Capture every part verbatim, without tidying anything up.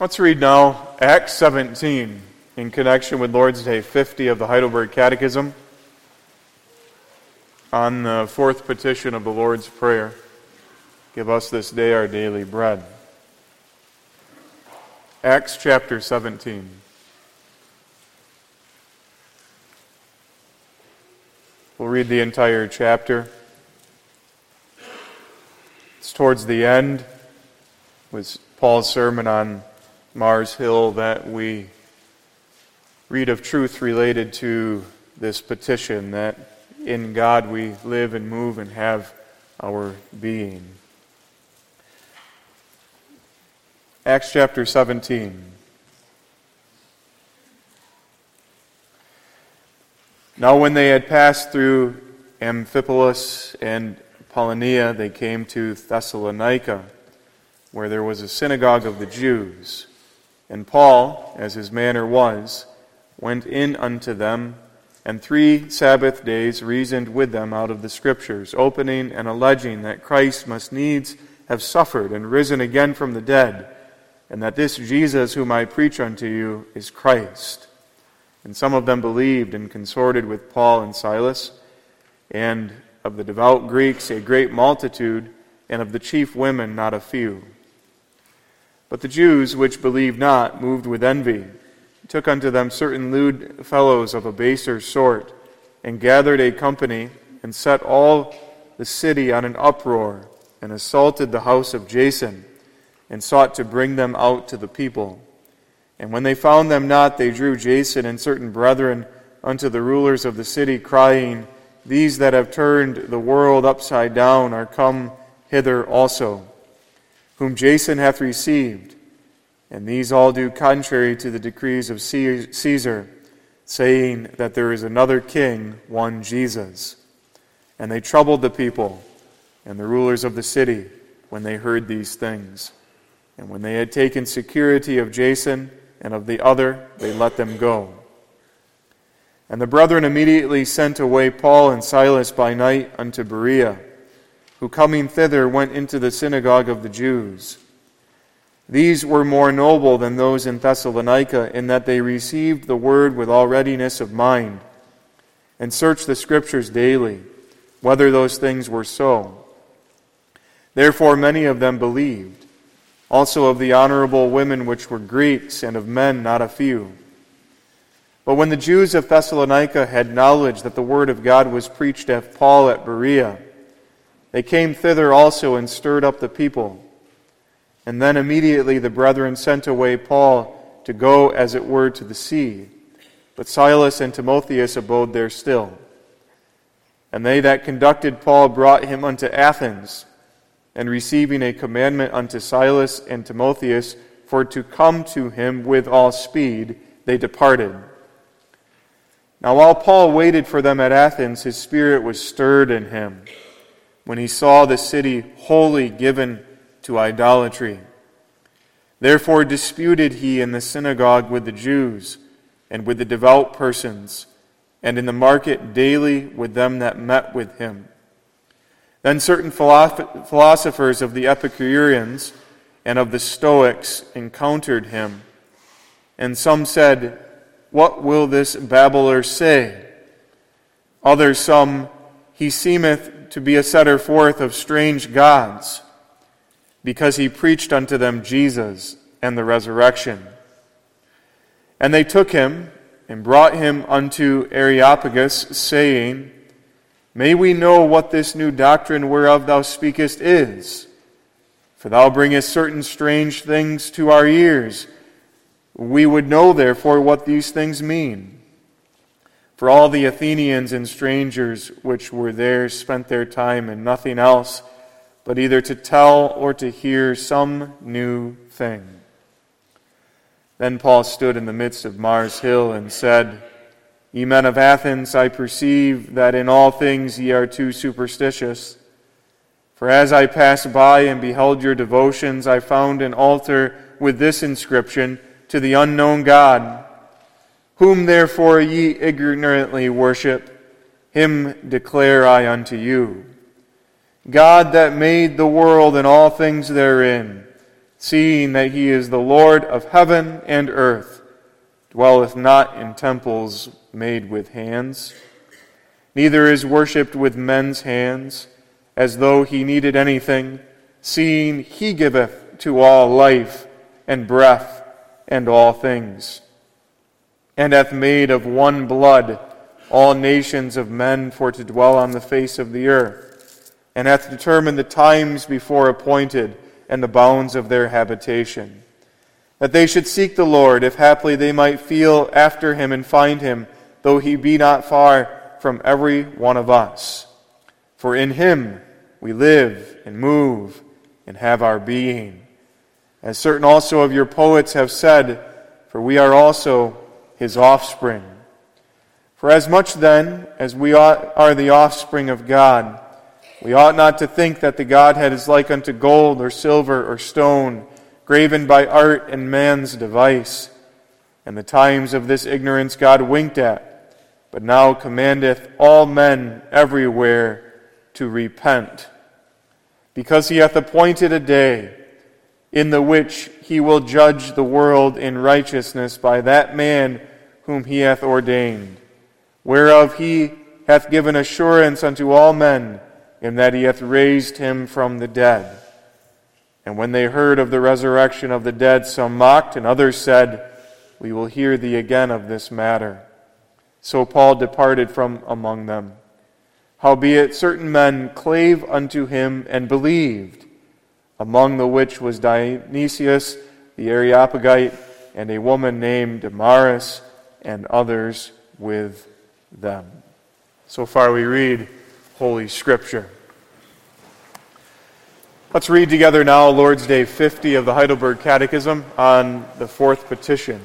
Let's read now Acts seventeen in connection with Lord's Day fifty of the Heidelberg Catechism on the fourth petition of the Lord's Prayer. Give us this day our daily bread. Acts chapter seventeen. We'll read the entire chapter. It's towards the end with Paul's sermon on Mars Hill that we read of truth related to this petition, that in God we live and move and have our being. Acts chapter seventeen. Now when they had passed through Amphipolis and Apollonia, they came to Thessalonica, where there was a synagogue of the Jews. And Paul, as his manner was, went in unto them, and three Sabbath days reasoned with them out of the Scriptures, opening and alleging that Christ must needs have suffered and risen again from the dead, and that this Jesus whom I preach unto you is Christ. And some of them believed and consorted with Paul and Silas, and of the devout Greeks a great multitude, and of the chief women not a few. But the Jews which believed not, moved with envy, took unto them certain lewd fellows of a baser sort, and gathered a company, and set all the city on an uproar, and assaulted the house of Jason, and sought to bring them out to the people. And when they found them not, they drew Jason and certain brethren unto the rulers of the city, crying, These that have turned the world upside down are come hither also, whom Jason hath received. And these all do contrary to the decrees of Caesar, saying that there is another king, one Jesus. And they troubled the people and the rulers of the city when they heard these things. And when they had taken security of Jason and of the other, they let them go. And the brethren immediately sent away Paul and Silas by night unto Berea, who coming thither went into the synagogue of the Jews. These were more noble than those in Thessalonica, in that they received the word with all readiness of mind, and searched the Scriptures daily, whether those things were so. Therefore many of them believed, also of the honorable women which were Greeks, and of men not a few. But when the Jews of Thessalonica had knowledge that the word of God was preached of Paul at Berea, they came thither also and stirred up the people. And then immediately the brethren sent away Paul to go as it were to the sea, but Silas and Timotheus abode there still. And they that conducted Paul brought him unto Athens, and receiving a commandment unto Silas and Timotheus for to come to him with all speed, they departed. Now while Paul waited for them at Athens, his spirit was stirred in him, when he saw the city wholly given to idolatry. Therefore disputed he in the synagogue with the Jews, and with the devout persons, and in the market daily with them that met with him. Then certain philosophers of the Epicureans and of the Stoics encountered him, and some said, What will this babbler say? Others some, He seemeth to be a setter forth of strange gods, because he preached unto them Jesus and the resurrection. And they took him and brought him unto Areopagus, saying, May we know what this new doctrine whereof thou speakest is? For thou bringest certain strange things to our ears. We would know, therefore, what these things mean. For all the Athenians and strangers which were there spent their time in nothing else, but either to tell or to hear some new thing. Then Paul stood in the midst of Mars Hill and said, Ye men of Athens, I perceive that in all things ye are too superstitious. For as I passed by and beheld your devotions, I found an altar with this inscription, To the unknown God. Whom therefore ye ignorantly worship, him declare I unto you. God that made the world and all things therein, seeing that he is the Lord of heaven and earth, dwelleth not in temples made with hands, neither is worshipped with men's hands, as though he needed anything, seeing he giveth to all life and breath and all things, and hath made of one blood all nations of men for to dwell on the face of the earth, and hath determined the times before appointed and the bounds of their habitation, that they should seek the Lord, if haply they might feel after him and find him, though he be not far from every one of us. For in him we live and move and have our being. As certain also of your poets have said, for we are also his offspring. For as much then as we are the offspring of God, we ought not to think that the Godhead is like unto gold or silver or stone, graven by art and man's device. And the times of this ignorance God winked at, but now commandeth all men everywhere to repent, because he hath appointed a day in the which he will judge the world in righteousness by that man whom he hath ordained, whereof he hath given assurance unto all men, in that he hath raised him from the dead. And when they heard of the resurrection of the dead, some mocked, and others said, We will hear thee again of this matter. So Paul departed from among them. Howbeit certain men clave unto him and believed, among the which was Dionysius the Areopagite, and a woman named Damaris, and others with them. So far we read Holy Scripture. Let's read together now Lord's Day fifty of the Heidelberg Catechism on the fourth petition.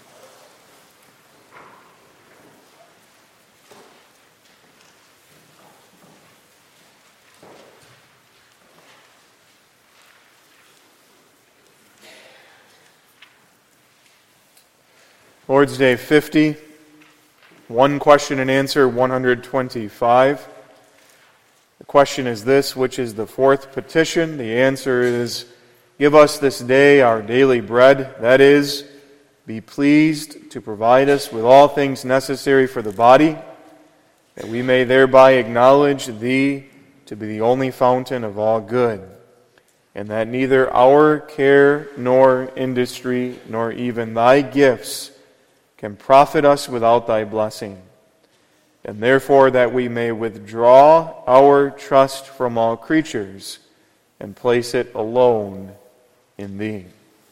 Lord's Day fifty, one question and answer one hundred twenty-five. The question is this: which is the fourth petition? The answer is, give us this day our daily bread. That is, be pleased to provide us with all things necessary for the body, that we may thereby acknowledge Thee to be the only fountain of all good, and that neither our care nor industry nor even Thy gifts can profit us without Thy blessing. And therefore that we may withdraw our trust from all creatures and place it alone in Thee.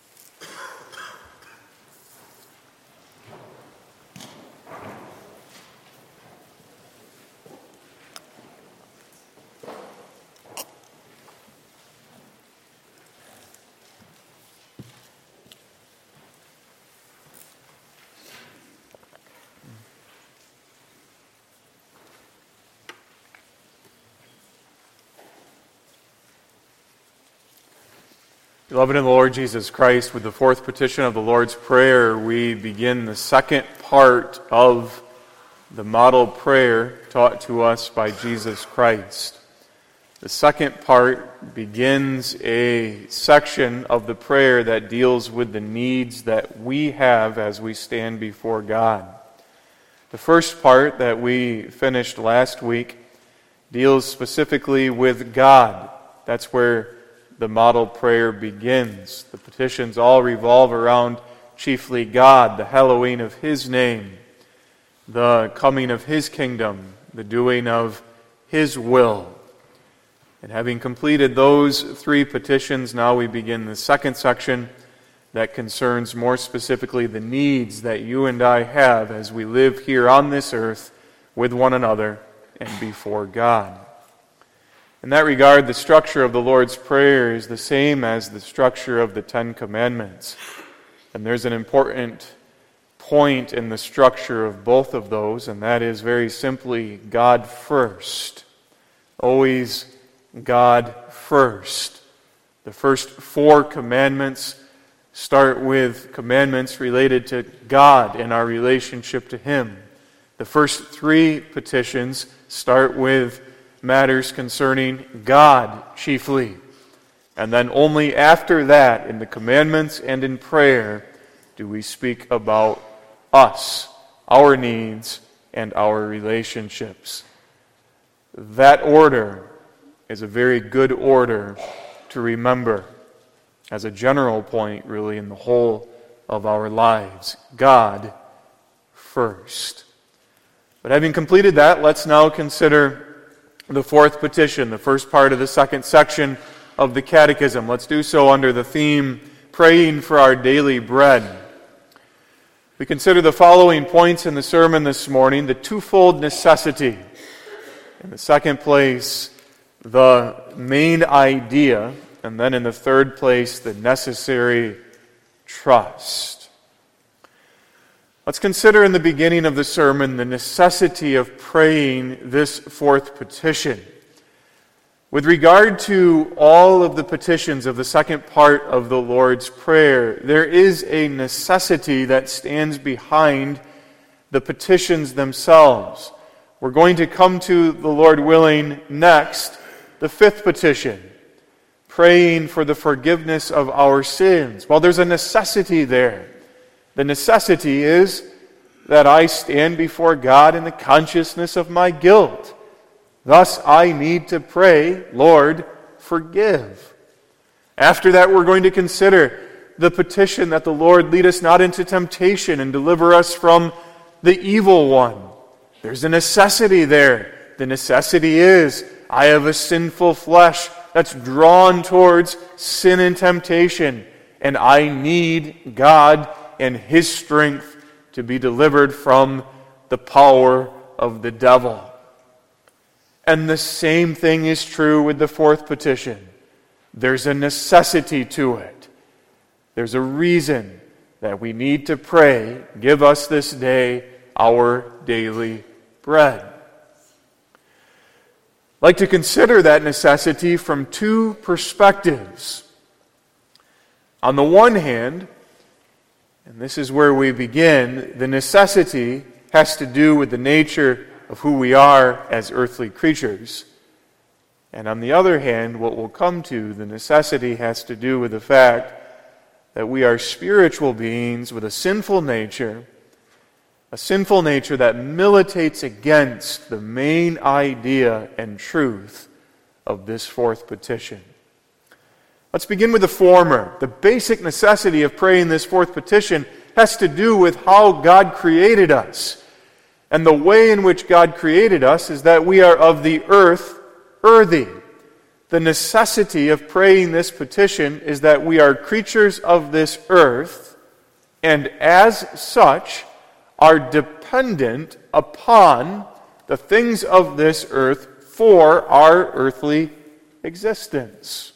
Beloved in the Lord Jesus Christ, with the fourth petition of the Lord's Prayer, we begin the second part of the model prayer taught to us by Jesus Christ. The second part begins a section of the prayer that deals with the needs that we have as we stand before God. The first part that we finished last week deals specifically with God. That's where the model prayer begins. The petitions all revolve around chiefly God, the hallowing of His name, the coming of His kingdom, the doing of His will. And having completed those three petitions, now we begin the second section that concerns more specifically the needs that you and I have as we live here on this earth with one another and before God. In that regard, the structure of the Lord's Prayer is the same as the structure of the Ten Commandments. And there's an important point in the structure of both of those, and that is very simply God first. Always God first. The first four commandments start with commandments related to God and our relationship to Him. The first three petitions start with matters concerning God chiefly. And then only after that, in the commandments and in prayer, do we speak about us, our needs, and our relationships. That order is a very good order to remember as a general point, really, in the whole of our lives. God first. But having completed that, let's now consider the fourth petition, the first part of the second section of the Catechism. Let's do so under the theme, Praying for Our Daily Bread. We consider the following points in the sermon this morning: the twofold necessity. In the second place, the main idea. And then in the third place, the necessary trust. Let's consider in the beginning of the sermon the necessity of praying this fourth petition. With regard to all of the petitions of the second part of the Lord's Prayer, there is a necessity that stands behind the petitions themselves. We're going to come to, the Lord willing, next, the fifth petition, praying for the forgiveness of our sins. Well, there's a necessity there. The necessity is that I stand before God in the consciousness of my guilt. Thus, I need to pray, Lord, forgive. After that, we're going to consider the petition that the Lord lead us not into temptation and deliver us from the evil one. There's a necessity there. The necessity is, I have a sinful flesh that's drawn towards sin and temptation, and I need God and His strength to be delivered from the power of the devil. And the same thing is true with the fourth petition. There's a necessity to it. There's a reason that we need to pray, give us this day our daily bread. I'd like to consider that necessity from two perspectives. On the one hand, and this is where we begin, the necessity has to do with the nature of who we are as earthly creatures. And on the other hand, what we'll come to, the necessity has to do with the fact that we are spiritual beings with a sinful nature, a sinful nature that militates against the main idea and truth of this fourth petition. Let's begin with the former. The basic necessity of praying this fourth petition has to do with how God created us. And the way in which God created us is that we are of the earth, earthy. The necessity of praying this petition is that we are creatures of this earth, and as such, are dependent upon the things of this earth for our earthly existence.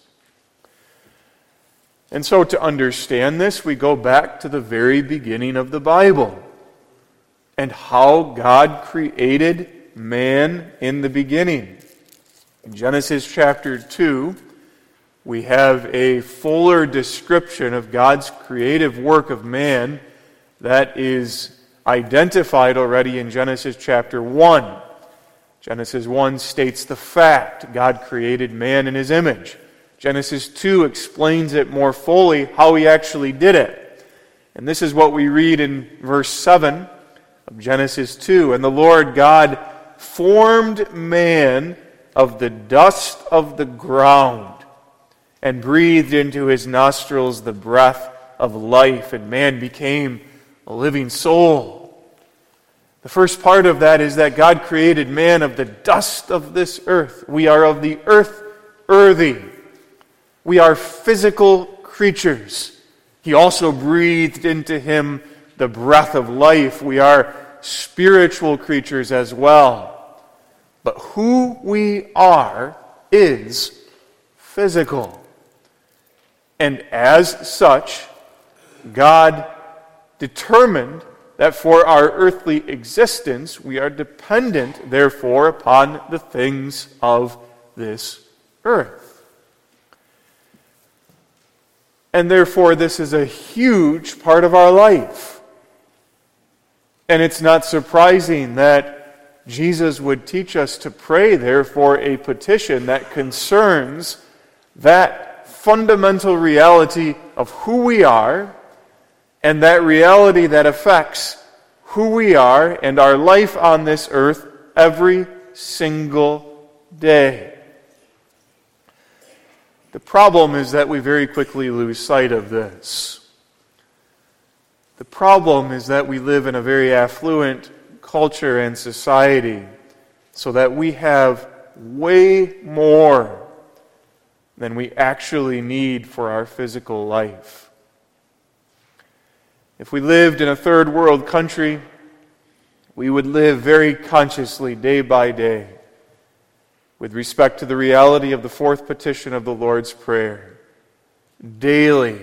And so to understand this, we go back to the very beginning of the Bible and how God created man in the beginning. In Genesis chapter two, we have a fuller description of God's creative work of man that is identified already in Genesis chapter one. Genesis one states the fact God created man in His image. Genesis two explains it more fully, how He actually did it. And this is what we read in verse seven of Genesis two. And the Lord God formed man of the dust of the ground and breathed into his nostrils the breath of life, and man became a living soul. The first part of that is that God created man of the dust of this earth. We are of the earth, earthy. We are physical creatures. He also breathed into him the breath of life. We are spiritual creatures as well. But who we are is physical. And as such, God determined that for our earthly existence, we are dependent, therefore, upon the things of this earth. And therefore, this is a huge part of our life. And it's not surprising that Jesus would teach us to pray, therefore, a petition that concerns that fundamental reality of who we are, and that reality that affects who we are and our life on this earth every single day. The problem is that we very quickly lose sight of this. The problem is that we live in a very affluent culture and society, so that we have way more than we actually need for our physical life. If we lived in a third world country, we would live very consciously day by day with respect to the reality of the fourth petition of the Lord's Prayer, daily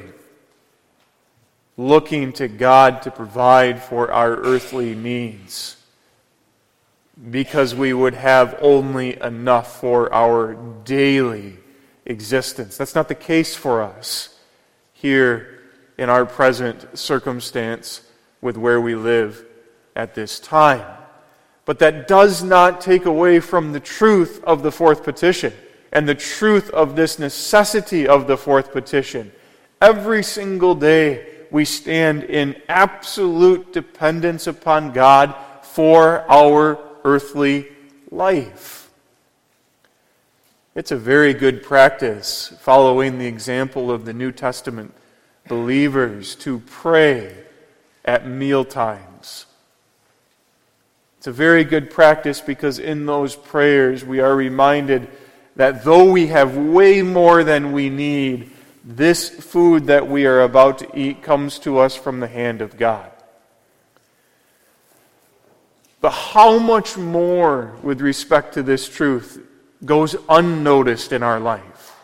looking to God to provide for our earthly needs, because we would have only enough for our daily existence. That's not the case for us here in our present circumstance with where we live at this time. But that does not take away from the truth of the fourth petition and the truth of this necessity of the fourth petition. Every single day we stand in absolute dependence upon God for our earthly life. It's a very good practice, following the example of the New Testament believers, to pray at mealtimes. It's a very good practice because in those prayers we are reminded that though we have way more than we need, this food that we are about to eat comes to us from the hand of God. But how much more with respect to this truth goes unnoticed in our life?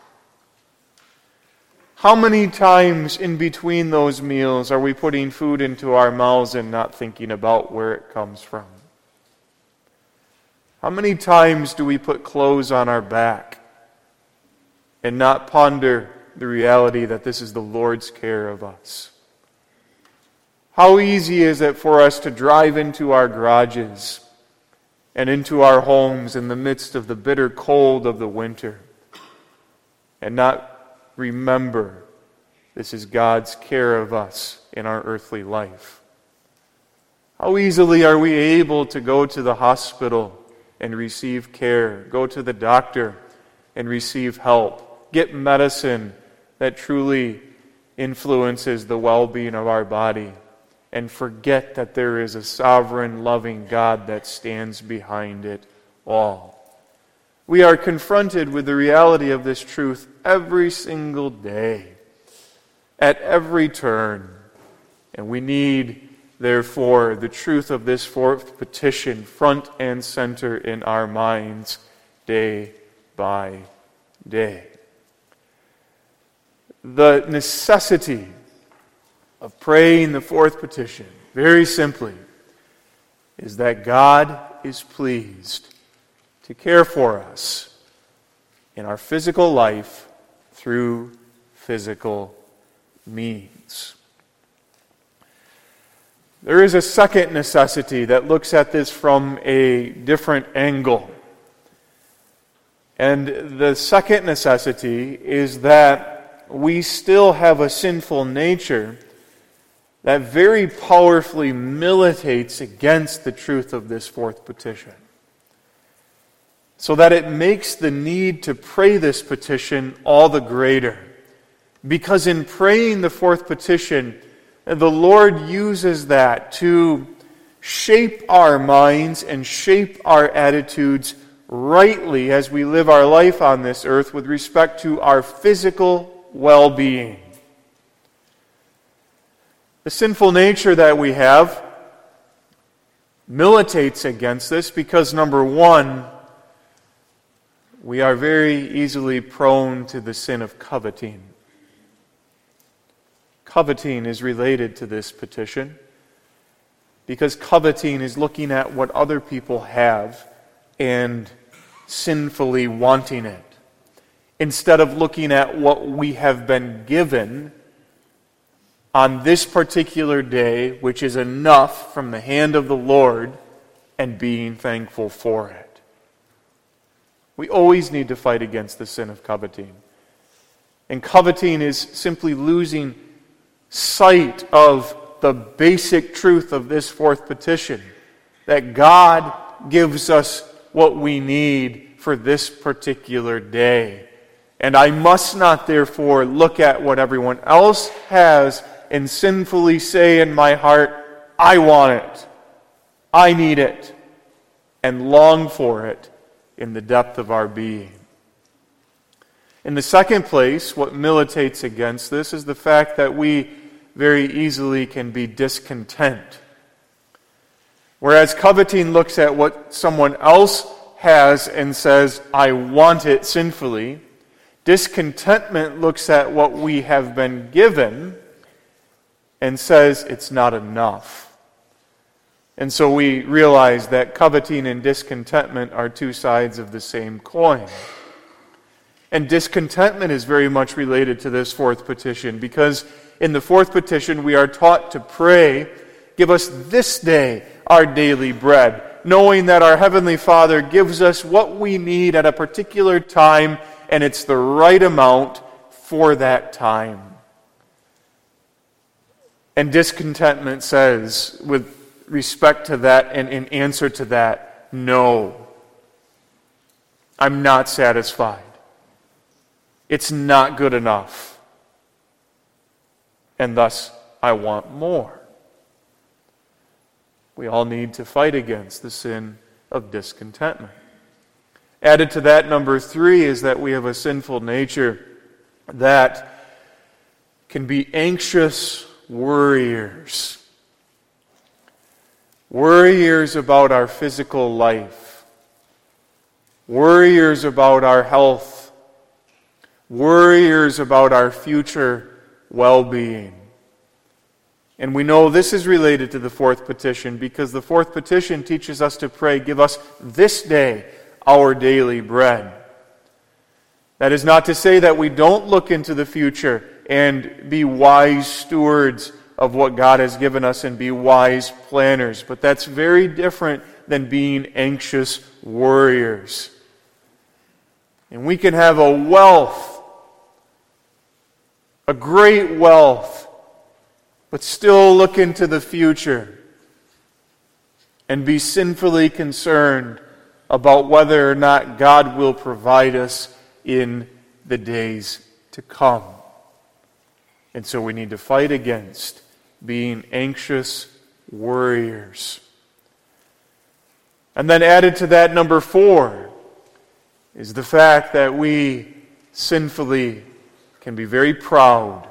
How many times in between those meals are we putting food into our mouths and not thinking about where it comes from? How many times do we put clothes on our back and not ponder the reality that this is the Lord's care of us? How easy is it for us to drive into our garages and into our homes in the midst of the bitter cold of the winter and not remember this is God's care of us in our earthly life? How easily are we able to go to the hospital and receive care, go to the doctor and receive help, get medicine that truly influences the well-being of our body, and forget that there is a sovereign, loving God that stands behind it all. We are confronted with the reality of this truth every single day, at every turn, and we need, therefore, the truth of this fourth petition front and center in our minds day by day. The necessity of praying the fourth petition, very simply, is that God is pleased to care for us in our physical life through physical means. There is a second necessity that looks at this from a different angle. And the second necessity is that we still have a sinful nature that very powerfully militates against the truth of this fourth petition, so that it makes the need to pray this petition all the greater. Because in praying the fourth petition, the Lord uses that to shape our minds and shape our attitudes rightly as we live our life on this earth with respect to our physical well-being. The sinful nature that we have militates against this because, number one, we are very easily prone to the sin of coveting. Coveting is related to this petition because coveting is looking at what other people have and sinfully wanting it, instead of looking at what we have been given on this particular day, which is enough from the hand of the Lord, and being thankful for it. We always need to fight against the sin of coveting. And coveting is simply losing sight of the basic truth of this fourth petition, that God gives us what we need for this particular day. And I must not, therefore, look at what everyone else has and sinfully say in my heart, I want it, I need it, and long for it in the depth of our being. In the second place, what militates against this is the fact that we very easily can be discontent. Whereas coveting looks at what someone else has and says, I want it sinfully, discontentment looks at what we have been given and says it's not enough. And so we realize that coveting and discontentment are two sides of the same coin. And discontentment is very much related to this fourth petition, because in the fourth petition we are taught to pray, give us this day our daily bread, knowing that our Heavenly Father gives us what we need at a particular time, and it's the right amount for that time. And discontentment says, with respect to that and in answer to that, no, I'm not satisfied. It's not good enough. And thus, I want more. We all need to fight against the sin of discontentment. Added to that, number three, is that we have a sinful nature that can be anxious worriers. Worriers about our physical life. Worriers about our health. Worriers about our future well-being. And we know this is related to the fourth petition, because the fourth petition teaches us to pray, give us this day our daily bread. That is not to say that we don't look into the future and be wise stewards of what God has given us and be wise planners, but that's very different than being anxious worriers. And we can have a wealth, a great wealth, but still look into the future and be sinfully concerned about whether or not God will provide us in the days to come. And so we need to fight against being anxious worriers. And then added to that, number four, is the fact that we sinfully can be very proud.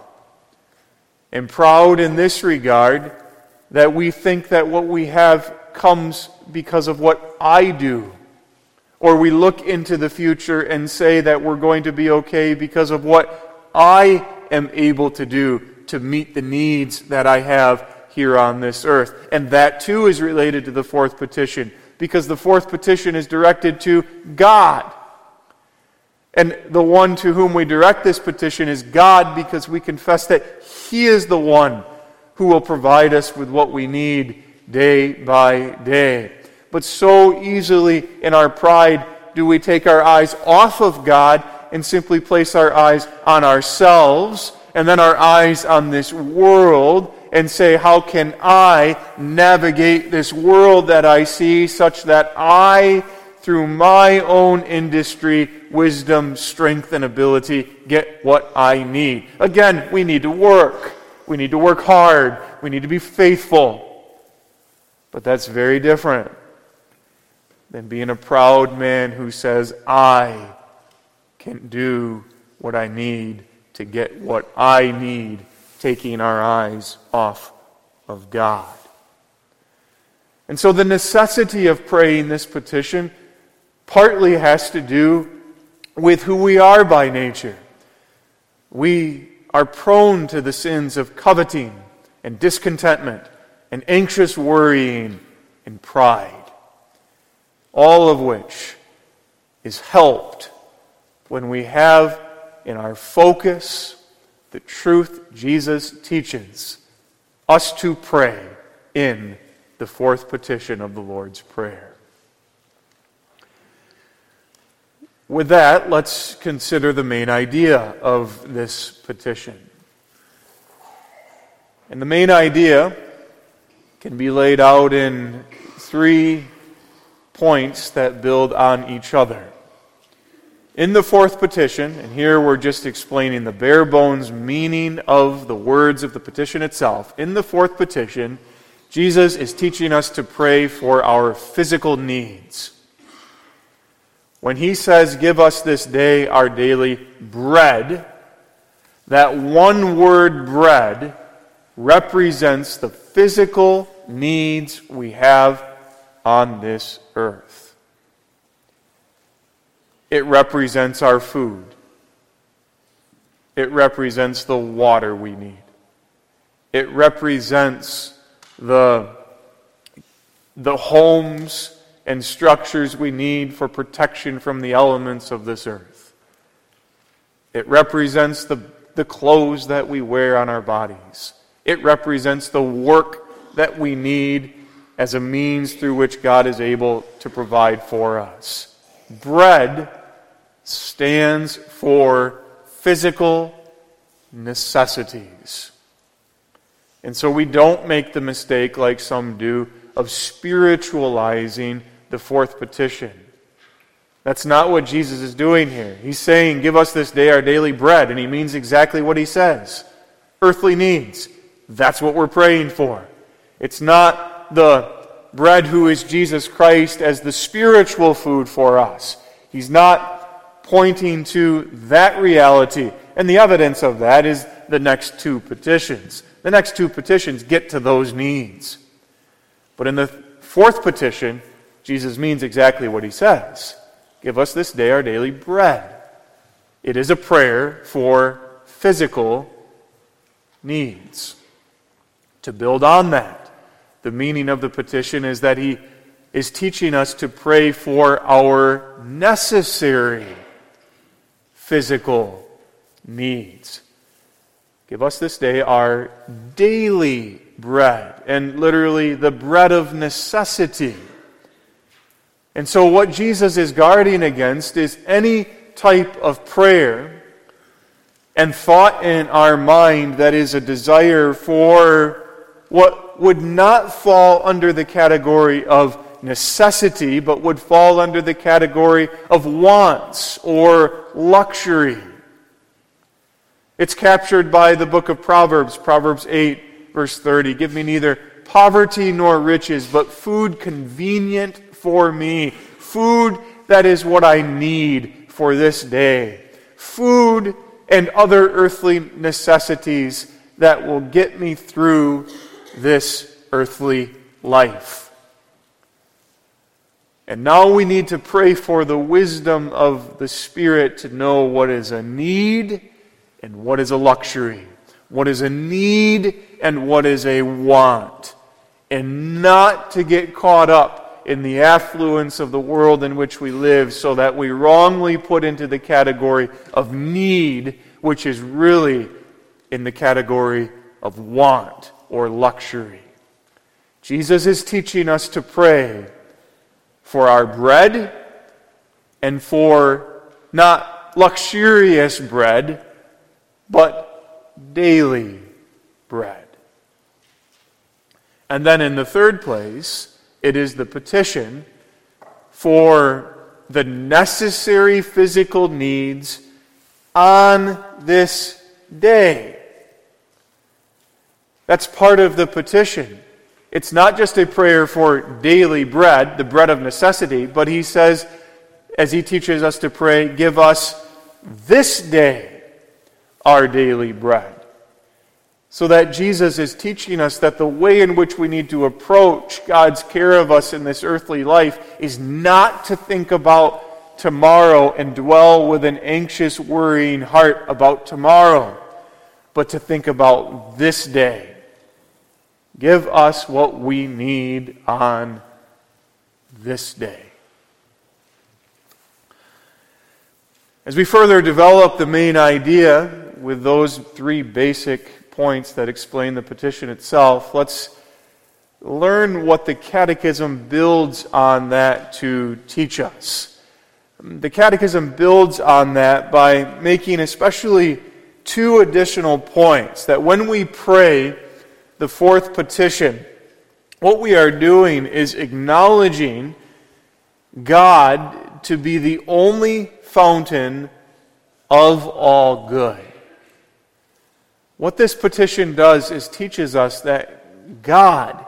And proud in this regard, that we think that what we have comes because of what I do. Or we look into the future and say that we're going to be okay because of what I am able to do to meet the needs that I have here on this earth. And that too is related to the fourth petition, because the fourth petition is directed to God. And the one to whom we direct this petition is God, because we confess that He is the one who will provide us with what we need day by day. But so easily in our pride do we take our eyes off of God and simply place our eyes on ourselves and then our eyes on this world and say, how can I navigate this world that I see such that I, through my own industry, wisdom, strength, and ability, get what I need. Again, we need to work. We need to work hard. We need to be faithful. But that's very different than being a proud man who says, I can do what I need to get what I need, taking our eyes off of God. And so the necessity of praying this petition partly has to do with who we are by nature. We are prone to the sins of coveting and discontentment and anxious worrying and pride, all of which is helped when we have in our focus the truth Jesus teaches us to pray in the fourth petition of the Lord's Prayer. With that, let's consider the main idea of this petition. And the main idea can be laid out in three points that build on each other. In the fourth petition, and here we're just explaining the bare bones meaning of the words of the petition itself. In the fourth petition, Jesus is teaching us to pray for our physical needs. When he says, "Give us this day our daily bread," that one word bread represents the physical needs we have on this earth. It represents our food. It represents the water we need. It represents the, the homes and structures we need for protection from the elements of this earth. It represents the, the clothes that we wear on our bodies. It represents the work that we need as a means through which God is able to provide for us. Bread stands for physical necessities. And so we don't make the mistake, like some do, of spiritualizing the fourth petition. That's not what Jesus is doing here. He's saying, "Give us this day our daily bread," and he means exactly what he says. Earthly needs. That's what we're praying for. It's not the bread who is Jesus Christ as the spiritual food for us. He's not pointing to that reality. And the evidence of that is the next two petitions. The next two petitions get to those needs. But in the fourth petition, Jesus means exactly what he says. "Give us this day our daily bread." It is a prayer for physical needs. To build on that, the meaning of the petition is that he is teaching us to pray for our necessary physical needs. Give us this day our daily bread, and literally the bread of necessity. And so what Jesus is guarding against is any type of prayer and thought in our mind that is a desire for what would not fall under the category of necessity, but would fall under the category of wants or luxury. It's captured by the book of Proverbs, Proverbs eight, verse thirty. "Give me neither poverty nor riches, but food convenient for me." Food that is what I need for this day. Food and other earthly necessities that will get me through this earthly life. And now we need to pray for the wisdom of the Spirit to know what is a need and what is a luxury. What is a need and what is a want. And not to get caught up in the affluence of the world in which we live so that we wrongly put into the category of need, which is really in the category of want or luxury. Jesus is teaching us to pray for our bread and for not luxurious bread, but daily bread. And then in the third place, it is the petition for the necessary physical needs on this day. That's part of the petition. It's not just a prayer for daily bread, the bread of necessity, but he says, as he teaches us to pray, "Give us this day our daily bread." So that Jesus is teaching us that the way in which we need to approach God's care of us in this earthly life is not to think about tomorrow and dwell with an anxious, worrying heart about tomorrow, but to think about this day. Give us what we need on this day. As we further develop the main idea with those three basic points that explain the petition itself, let's learn what the Catechism builds on that to teach us. The Catechism builds on that by making especially two additional points. That when we pray the fourth petition, what we are doing is acknowledging God to be the only fountain of all good. What this petition does is teaches us that God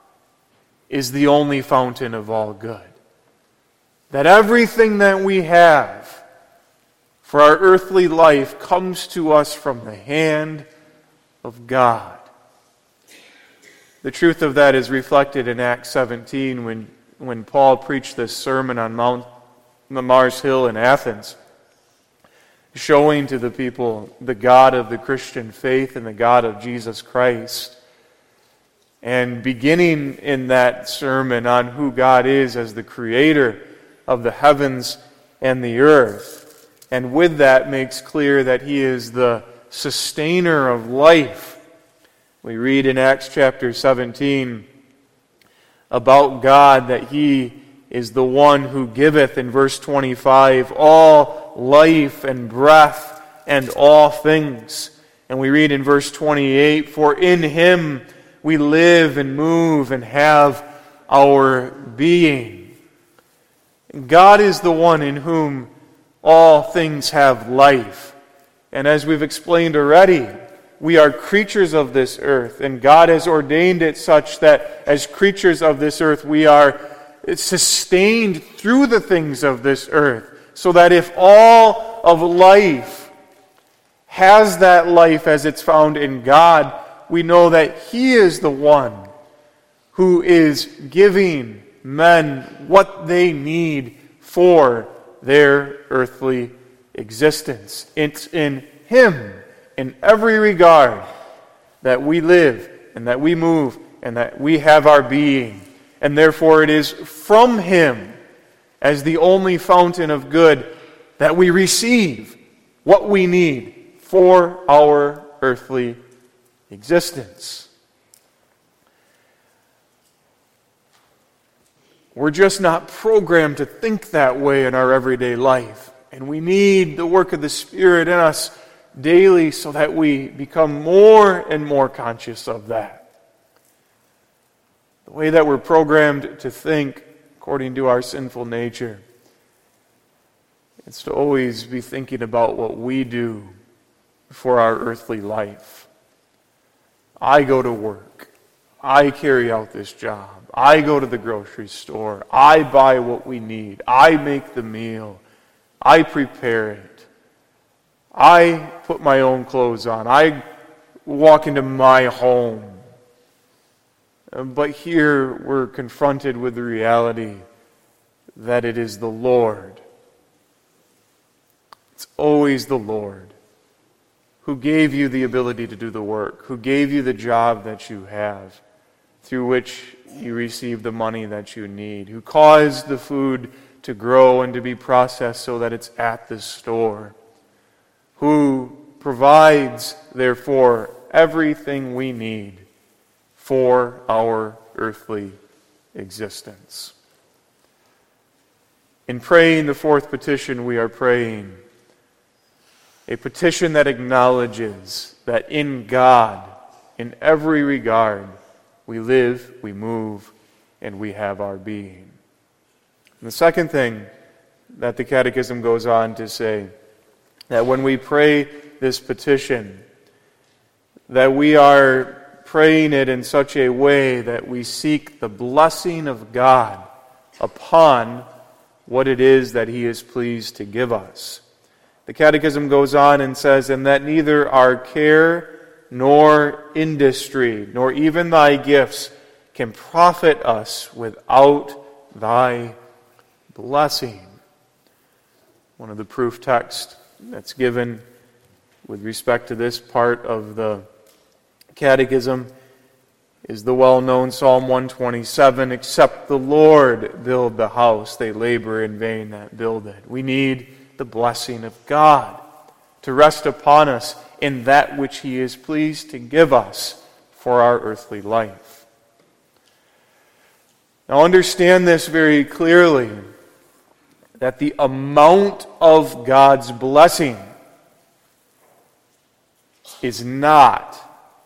is the only fountain of all good. That everything that we have for our earthly life comes to us from the hand of God. The truth of that is reflected in Acts seventeen when, when Paul preached this sermon on Mount Mars Hill in Athens, showing to the people the God of the Christian faith and the God of Jesus Christ. And beginning in that sermon on who God is as the creator of the heavens and the earth. And with that makes clear that He is the sustainer of life. We read in Acts chapter seventeen about God that He is the one who giveth, in verse twenty-five, all life and breath and all things. And we read in verse twenty-eight, for in Him we live and move and have our being. God is the one in whom all things have life. And as we've explained already, we are creatures of this earth, and God has ordained it such that as creatures of this earth, we are sustained through the things of this earth, so that if all of life has that life as it's found in God, we know that He is the one who is giving men what they need for their earthly existence. It's in Him, in every regard, that we live and that we move and that we have our being. And therefore it is from Him, as the only fountain of good, that we receive what we need for our earthly existence. We're just not programmed to think that way in our everyday life. And we need the work of the Spirit in us daily so that we become more and more conscious of that. The way that we're programmed to think according to our sinful nature, it's to always be thinking about what we do for our earthly life. I go to work. I carry out this job. I go to the grocery store. I buy what we need. I make the meal. I prepare it. I put my own clothes on. I walk into my home. But here we're confronted with the reality that it is the Lord. It's always the Lord who gave you the ability to do the work, who gave you the job that you have, through which you receive the money that you need, who caused the food to grow and to be processed so that it's at the store, who provides, therefore, everything we need for our earthly existence. In praying the fourth petition, we are praying a petition that acknowledges that in God, in every regard, we live, we move, and we have our being. And the second thing that the Catechism goes on to say, that when we pray this petition, that we are praying it in such a way that we seek the blessing of God upon what it is that He is pleased to give us. The Catechism goes on and says, and that neither our care nor industry, nor even thy gifts can profit us without thy blessing. One of the proof texts that's given with respect to this part of the Catechism is the well-known Psalm one twenty-seven, except the Lord build the house, they labor in vain that build it. We need the blessing of God to rest upon us in that which He is pleased to give us for our earthly life. Now understand this very clearly, that the amount of God's blessing is not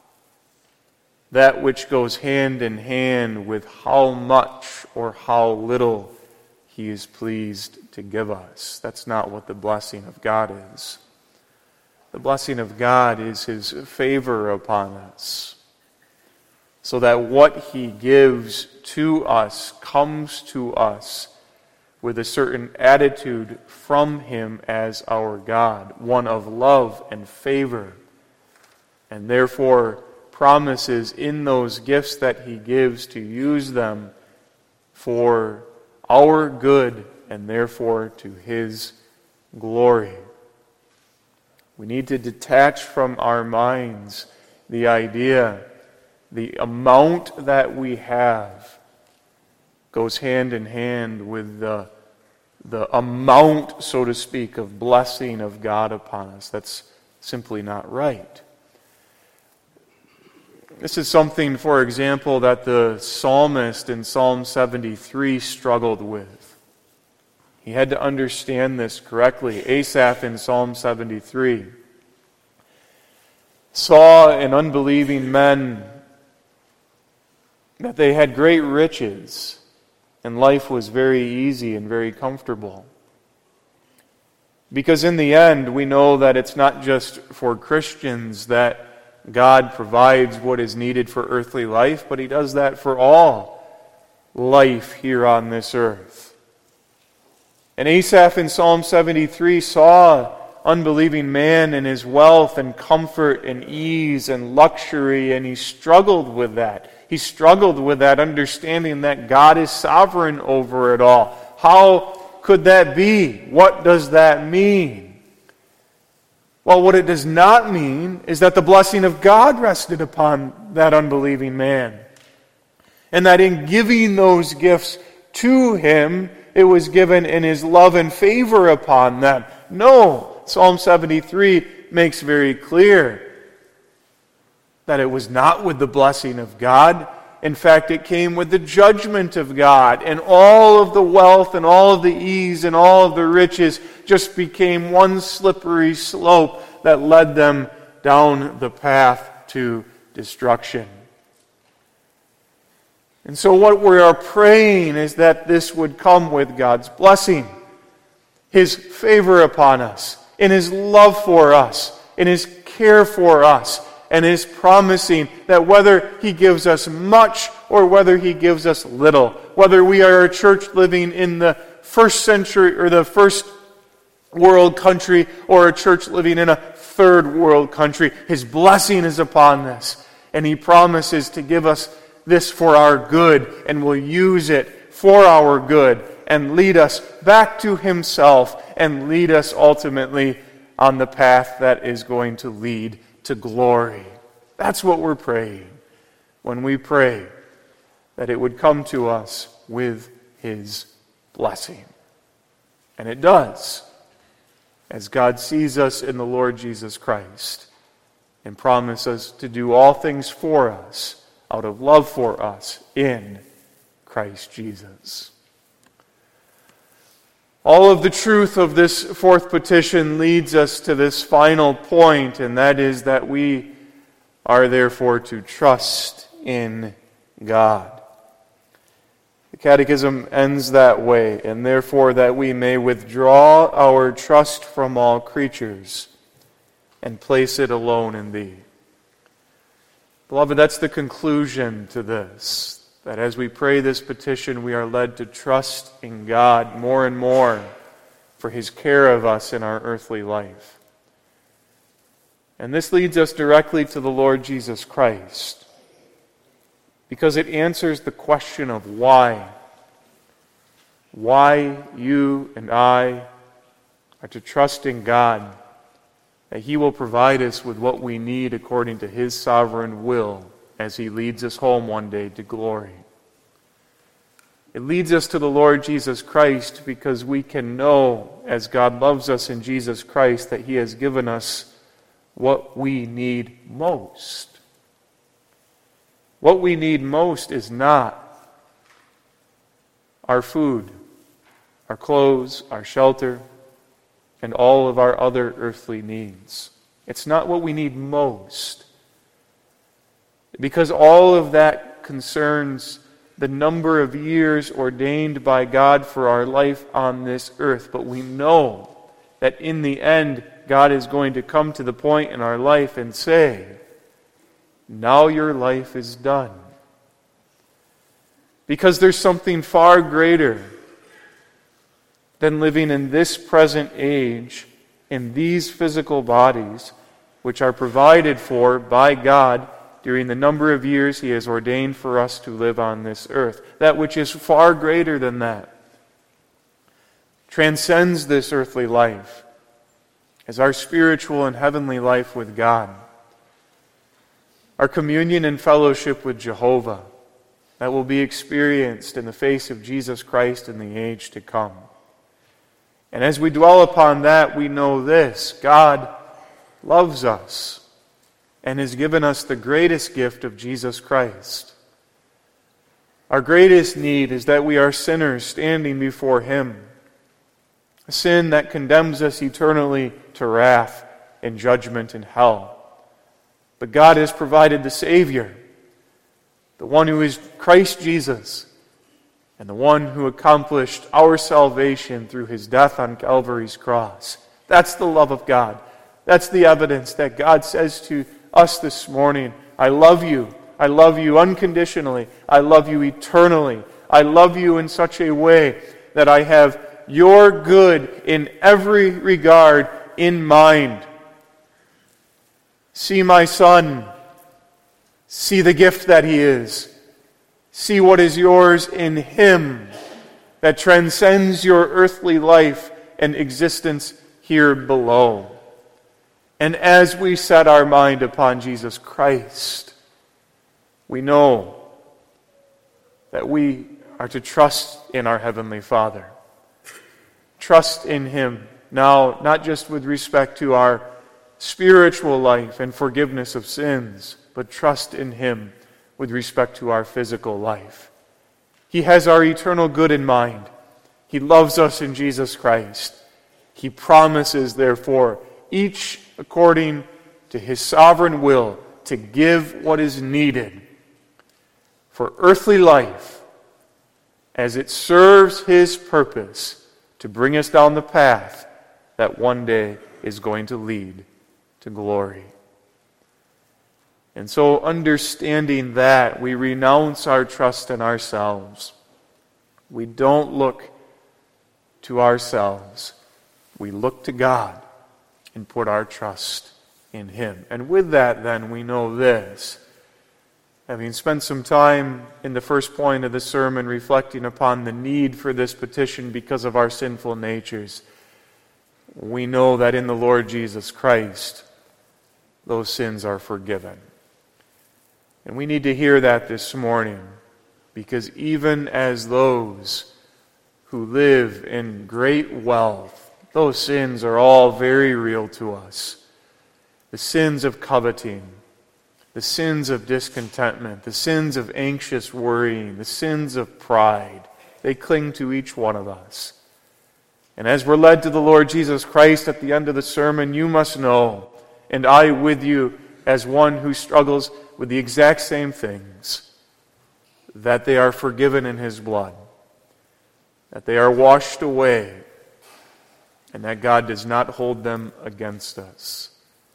that which goes hand in hand with how much or how little He is pleased to give us. That's not what the blessing of God is. The blessing of God is His favor upon us, so that what He gives to us comes to us with a certain attitude from Him as our God, one of love and favor, and therefore promises in those gifts that He gives to use them for our good and therefore to His glory. We need to detach from our minds the idea, the amount that we have goes hand in hand with the, the amount, so to speak, of blessing of God upon us. That's simply not right. This is something, for example, that the psalmist in Psalm seventy-three struggled with. He had to understand this correctly. Asaph in Psalm seventy-three saw in unbelieving men that they had great riches and life was very easy and very comfortable. Because in the end, we know that it's not just for Christians that God provides what is needed for earthly life, but He does that for all life here on this earth. And Asaph in Psalm seventy-three saw unbelieving man in his wealth and comfort and ease and luxury, and he struggled with that. He struggled with that understanding that God is sovereign over it all. How could that be? What does that mean? Well, what it does not mean is that the blessing of God rested upon that unbelieving man, and that in giving those gifts to him, it was given in His love and favor upon them. No, Psalm seventy-three makes very clear that it was not with the blessing of God. In fact, it came with the judgment of God, and all of the wealth and all of the ease and all of the riches just became one slippery slope that led them down the path to destruction. And so what we are praying is that this would come with God's blessing, His favor upon us, in His love for us, in His care for us, and His promising that whether He gives us much or whether He gives us little, whether we are a church living in the first century or the first world country or a church living in a third world country, His blessing is upon this. And He promises to give us this for our good, and will use it for our good and lead us back to Himself and lead us ultimately on the path that is going to lead to glory. That's what we're praying when we pray that it would come to us with His blessing. And it does, as God sees us in the Lord Jesus Christ and promises to do all things for us out of love for us in Christ Jesus. All of the truth of this fourth petition leads us to this final point, and that is that we are therefore to trust in God. The Catechism ends that way, and therefore that we may withdraw our trust from all creatures and place it alone in Thee. Beloved, that's the conclusion to this, that as we pray this petition, we are led to trust in God more and more for His care of us in our earthly life. And this leads us directly to the Lord Jesus Christ, because it answers the question of why. Why you and I are to trust in God, that He will provide us with what we need according to His sovereign will as He leads us home one day to glory. It leads us to the Lord Jesus Christ because we can know, as God loves us in Jesus Christ, that He has given us what we need most. What we need most is not our food, our clothes, our shelter, and all of our other earthly needs. It's not what we need most, because all of that concerns the number of years ordained by God for our life on this earth. But we know that in the end, God is going to come to the point in our life and say, now your life is done. Because there's something far greater than living in this present age in these physical bodies, which are provided for by God during the number of years He has ordained for us to live on this earth. That which is far greater than that, transcends this earthly life, as our spiritual and heavenly life with God, our communion and fellowship with Jehovah, that will be experienced in the face of Jesus Christ in the age to come. And as we dwell upon that, we know this: God loves us and has given us the greatest gift of Jesus Christ. Our greatest need is that we are sinners standing before Him, a sin that condemns us eternally to wrath and judgment in hell. But God has provided the Savior, the one who is Christ Jesus, and the one who accomplished our salvation through His death on Calvary's cross. That's the love of God. That's the evidence that God says to us this morning, I love you. I love you unconditionally. I love you eternally. I love you in such a way that I have your good in every regard in mind. See my Son. See the gift that He is. See what is yours in Him that transcends your earthly life and existence here below. And as we set our mind upon Jesus Christ, we know that we are to trust in our Heavenly Father. Trust in Him now, not just with respect to our spiritual life and forgiveness of sins, but trust in Him with respect to our physical life. He has our eternal good in mind. He loves us in Jesus Christ. He promises, therefore, each according to His sovereign will, to give what is needed for earthly life as it serves His purpose to bring us down the path that one day is going to lead to glory. And so, understanding that, we renounce our trust in ourselves. We don't look to ourselves. We look to God and put our trust in Him. And with that, then, we know this. Having spent some time in the first point of the sermon reflecting upon the need for this petition because of our sinful natures, we know that in the Lord Jesus Christ, those sins are forgiven. And we need to hear that this morning, because even as those who live in great wealth, those sins are all very real to us. The sins of coveting, the sins of discontentment, the sins of anxious worrying, the sins of pride, they cling to each one of us. And as we're led to the Lord Jesus Christ at the end of the sermon, you must know, and I with you as one who struggles with the exact same things, that they are forgiven in His blood, that they are washed away, and that God does not hold them against us.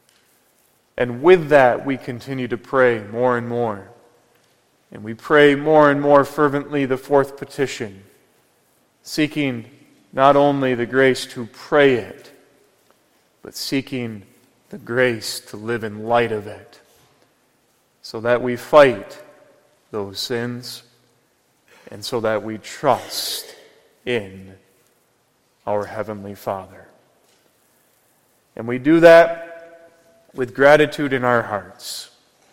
And with that, we continue to pray more and more. And we pray more and more fervently the fourth petition, seeking not only the grace to pray it, but seeking the grace to live in light of it, so that we fight those sins, and so that we trust in our Heavenly Father. And we do that with gratitude in our hearts,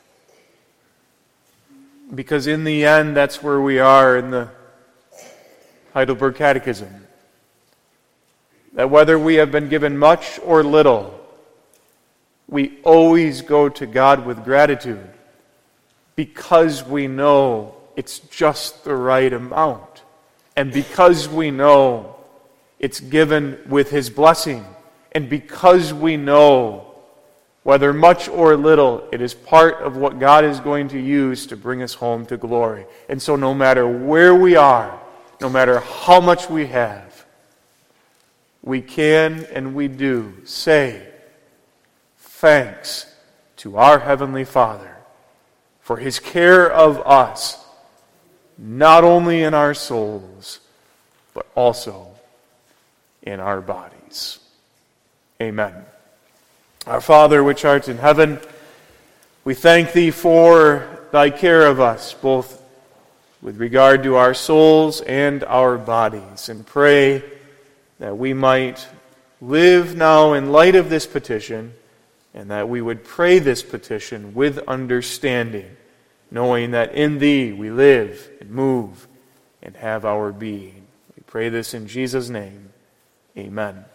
because in the end, that's where we are in the Heidelberg Catechism. That whether we have been given much or little, we always go to God with gratitude, because we know it's just the right amount. And because we know it's given with His blessing. And because we know, whether much or little, it is part of what God is going to use to bring us home to glory. And so no matter where we are, no matter how much we have, we can and we do say thanks to our Heavenly Father for His care of us, not only in our souls, but also in our bodies. Amen. Our Father, which art in heaven, we thank Thee for Thy care of us, both with regard to our souls and our bodies, and pray that we might live now in light of this petition, and that we would pray this petition with understanding, knowing that in Thee we live and move and have our being. We pray this in Jesus' name. Amen.